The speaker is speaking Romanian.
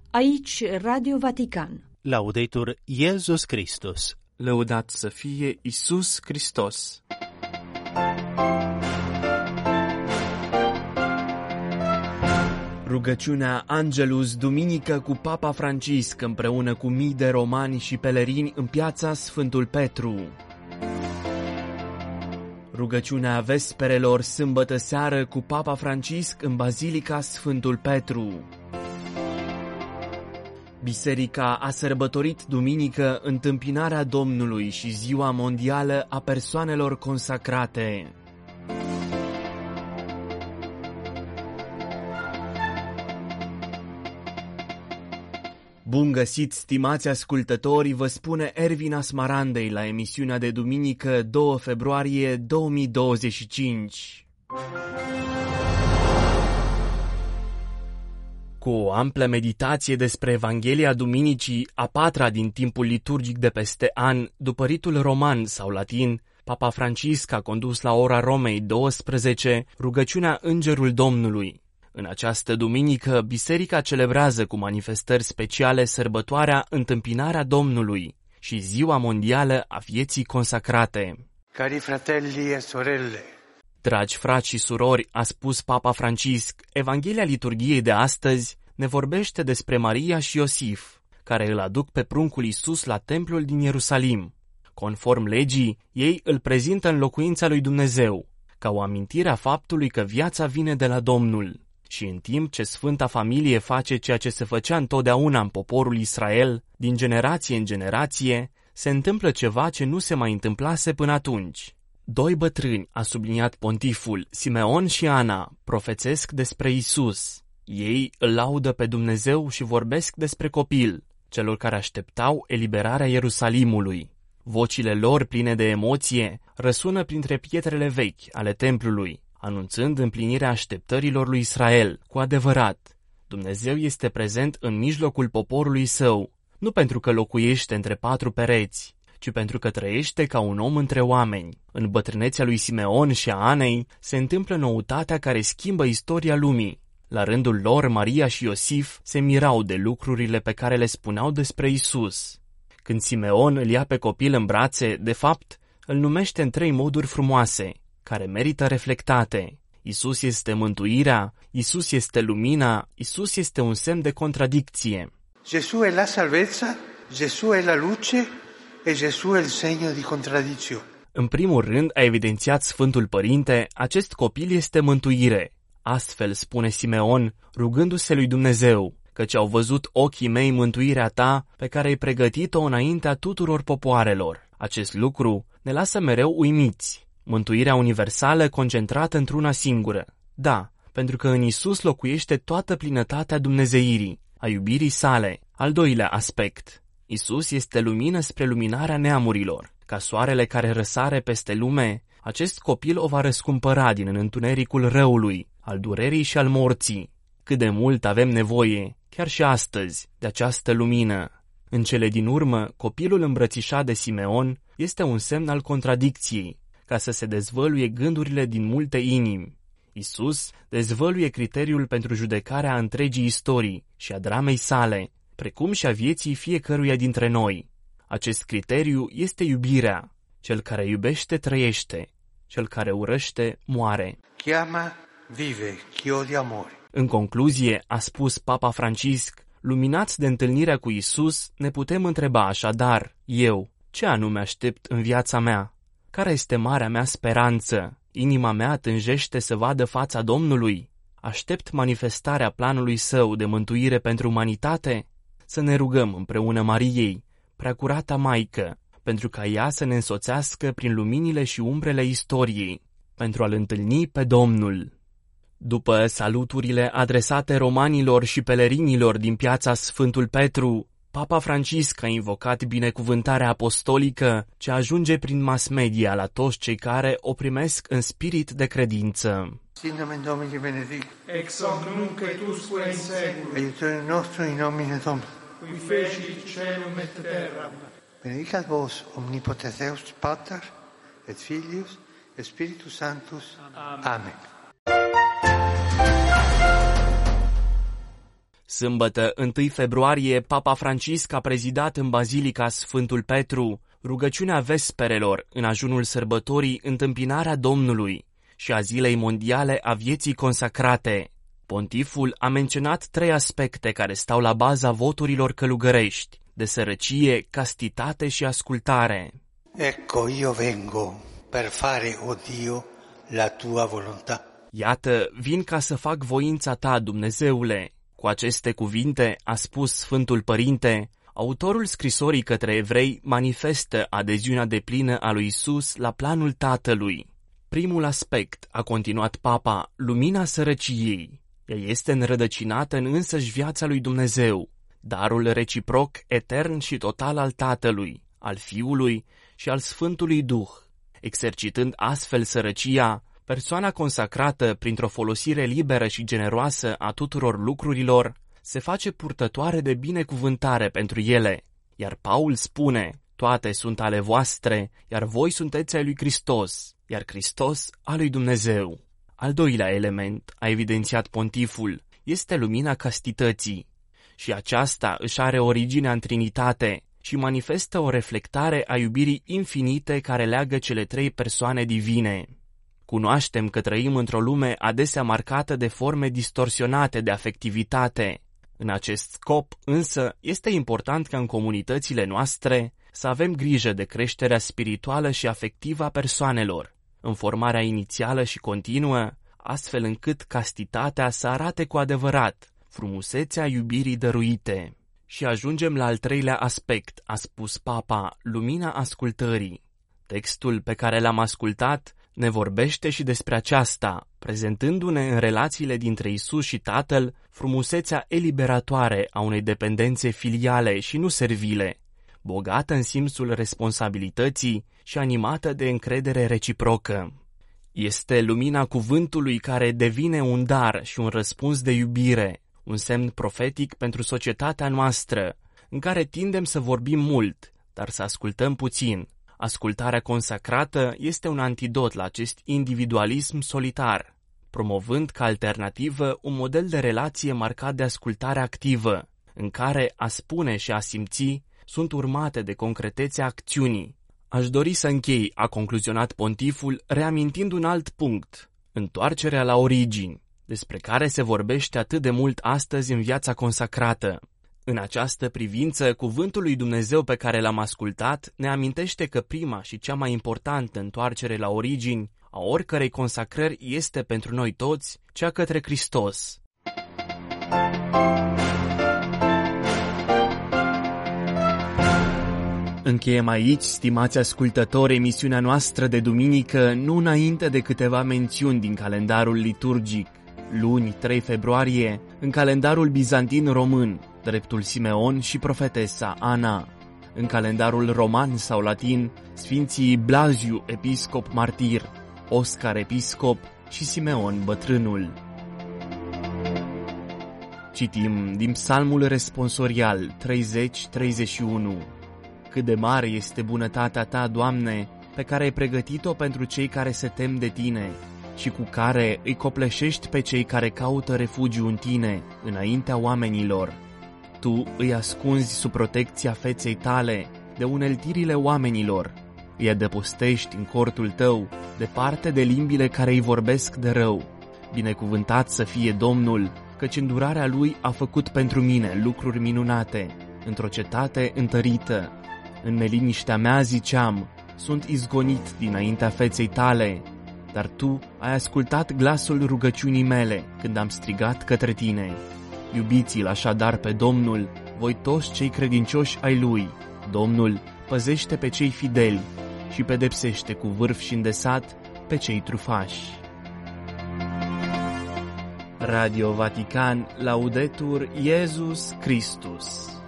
Aici Radio Vatican. Laudetur Iesus Christus. Lăudat să fie Iisus Hristos. Rugăciunea Angelus duminică cu Papa Francisc împreună cu mii de romani și pelerini în piața Sfântul Petru. Rugăciunea vesperelor sâmbătă seară cu Papa Francisc în Bazilica Sfântul Petru. Biserica a sărbătorit duminică întâmpinarea Domnului și ziua mondială a persoanelor consacrate. Bun găsit, stimați ascultători, vă spune Ervin Asmarandei la emisiunea de duminică 2 februarie 2025. Cu o amplă meditație despre Evanghelia Duminicii, a patra din timpul liturgic de peste an, după ritul roman sau latin, Papa Francisc a condus la ora Romei 12 rugăciunea Îngerul Domnului. În această duminică, biserica celebrează cu manifestări speciale sărbătoarea Întâmpinarea Domnului și Ziua Mondială a Vieții Consacrate. Cari fratelli e sorelle. Dragi frați și surori, a spus Papa Francisc, Evanghelia liturgiei de astăzi ne vorbește despre Maria și Iosif, care îl aduc pe pruncul Iisus la templul din Ierusalim. Conform legii, ei îl prezintă în locuința lui Dumnezeu, ca o amintire a faptului că viața vine de la Domnul. Și în timp ce Sfânta Familie face ceea ce se făcea întotdeauna în poporul Israel, din generație în generație, se întâmplă ceva ce nu se mai întâmplase până atunci. Doi bătrâni, a subliniat pontiful, Simeon și Ana, profețesc despre Iisus. Ei îl laudă pe Dumnezeu și vorbesc despre copil, celor care așteptau eliberarea Ierusalimului. Vocile lor, pline de emoție, răsună printre pietrele vechi ale templului, anunțând împlinirea așteptărilor lui Israel. Cu adevărat, Dumnezeu este prezent în mijlocul poporului său, nu pentru că locuiește între patru pereți, ci pentru că trăiește ca un om între oameni. În bătrânețea lui Simeon și a Anei se întâmplă noutatea care schimbă istoria lumii. La rândul lor, Maria și Iosif se mirau de lucrurile pe care le spuneau despre Isus. Când Simeon îl ia pe copil în brațe, de fapt, îl numește în trei moduri frumoase, care merită reflectate. Isus este mântuirea, Isus este lumina, Isus este un semn de contradicție. Gesù è la salvezza, Gesù è la luce e Gesù è il segno di contraddizione. În primul rând, a evidențiat Sfântul Părinte, acest copil este mântuire. Astfel, spune Simeon, rugându-se lui Dumnezeu, căci au văzut ochii mei mântuirea ta, pe care ai pregătit-o înaintea tuturor popoarelor. Acest lucru ne lasă mereu uimiți. Mântuirea universală concentrată într-una singură. Da, pentru că în Isus locuiește toată plinătatea dumnezeirii, a iubirii sale. Al doilea aspect. Isus este lumină spre luminarea neamurilor. Ca soarele care răsare peste lume, acest copil o va răscumpăra din întunericul răului, al durerii și al morții. Cât de mult avem nevoie, chiar și astăzi, de această lumină. În cele din urmă, copilul îmbrățișat de Simeon este un semn al contradicției, ca să se dezvăluie gândurile din multe inimi. Isus dezvăluie criteriul pentru judecarea întregii istorii și a dramei sale, precum și a vieții fiecăruia dintre noi. Acest criteriu este iubirea. Cel care iubește trăiește, cel care urăște moare. Chiama vive, chi odia amore. În concluzie, a spus Papa Francisc, luminați de întâlnirea cu Isus, ne putem întreba așadar, eu, ce anume aștept în viața mea? Care este marea mea speranță? Inima mea tânjește să vadă fața Domnului? Aștept manifestarea planului său de mântuire pentru umanitate? Să ne rugăm împreună Mariei, Preacurata Maică, pentru ca ea să ne însoțească prin luminile și umbrele istoriei, pentru a-L întâlni pe Domnul. După saluturile adresate romanilor și pelerinilor din piața Sfântul Petru, Papa Francisc a invocat binecuvântarea apostolică ce ajunge prin mass media la toți cei care o primesc în spirit de credință. Sin nomen Domini benedict. Ex hoc nunc et usque in seculum. Aiutorium nostrum in nomine Domini. Qui fecit caelum et terram. Benedicat vos omnipotens Deus Pater et Filius et Spiritus Sanctus. Amen. Sâmbătă, 1 februarie, Papa Francisc a prezidat în Bazilica Sfântul Petru rugăciunea vesperelor în ajunul sărbătorii Întâmpinarea Domnului și a Zilei Mondiale a Vieții Consacrate. Pontiful a menționat 3 aspecte care stau la baza voturilor călugărești: de sărăcie, castitate și ascultare. Ecco, io vengo per fare, o Dio, la tua volontà. Iată, vin ca să fac voința ta, Dumnezeule. Cu aceste cuvinte, a spus Sfântul Părinte, autorul scrisorii către evrei manifestă adeziunea deplină a lui Isus la planul Tatălui. Primul aspect, a continuat Papa, lumina sărăciei. Ea este înrădăcinată în însăși viața lui Dumnezeu, darul reciproc, etern și total al Tatălui, al Fiului și al Sfântului Duh. Exercitând astfel sărăcia, persoana consacrată, printr-o folosire liberă și generoasă a tuturor lucrurilor, se face purtătoare de binecuvântare pentru ele. Iar Paul spune, toate sunt ale voastre, iar voi sunteți ai lui Hristos, iar Hristos al lui Dumnezeu. Al doilea element, a evidențiat pontiful, este lumina castității. Și aceasta își are originea în Trinitate și manifestă o reflectare a iubirii infinite care leagă cele 3 persoane divine. Cunoaștem că trăim într-o lume adesea marcată de forme distorsionate de afectivitate. În acest scop, însă, este important ca în comunitățile noastre să avem grijă de creșterea spirituală și afectivă a persoanelor, în formarea inițială și continuă, astfel încât castitatea să arate cu adevărat frumusețea iubirii dăruite. Și ajungem la al 3-lea aspect, a spus Papa, lumina ascultării. Textul pe care l-am ascultat ne vorbește și despre aceasta, prezentându-ne în relațiile dintre Isus și Tatăl frumusețea eliberatoare a unei dependențe filiale și nu servile, bogată în simțul responsabilității și animată de încredere reciprocă. Este lumina cuvântului care devine un dar și un răspuns de iubire, un semn profetic pentru societatea noastră, în care tindem să vorbim mult, dar să ascultăm puțin. Ascultarea consacrată este un antidot la acest individualism solitar, promovând ca alternativă un model de relație marcat de ascultare activă, în care a spune și a simți sunt urmate de concretețea acțiunii. Aș dori să închei, a concluzionat pontiful, reamintind un alt punct, întoarcerea la origini, despre care se vorbește atât de mult astăzi în viața consacrată. În această privință, cuvântul lui Dumnezeu pe care l-am ascultat ne amintește că prima și cea mai importantă întoarcere la origini a oricărei consacrări este pentru noi toți cea către Hristos. Încheiem aici, stimați ascultători, emisiunea noastră de duminică, nu înainte de câteva mențiuni din calendarul liturgic. Luni, 3 februarie, în calendarul bizantin român, dreptul Simeon și profetesa Ana. În calendarul roman sau latin, sfinții Blaziu, episcop martir, Oscar, episcop și Simeon, bătrânul. Citim din psalmul responsorial 30-31. Cât de mare este bunătatea ta, Doamne, pe care ai pregătit-o pentru cei care se tem de tine și cu care îi copleșești pe cei care caută refugiu în tine, înaintea oamenilor. Tu îi ascunzi sub protecția feței tale de uneltirile oamenilor, îi adăpostești în cortul tău, departe de limbile care îi vorbesc de rău. Binecuvântat să fie Domnul, căci îndurarea lui a făcut pentru mine lucruri minunate, într-o cetate întărită. În neliniștea mea ziceam, sunt izgonit dinaintea feței tale, dar tu ai ascultat glasul rugăciunii mele când am strigat către tine. Iubiți-l așadar pe Domnul, voi toți cei credincioși ai lui. Domnul păzește pe cei fideli și pedepsește cu vârf și îndesat pe cei trufași. Radio Vatican, Laudetur Iesus Christus.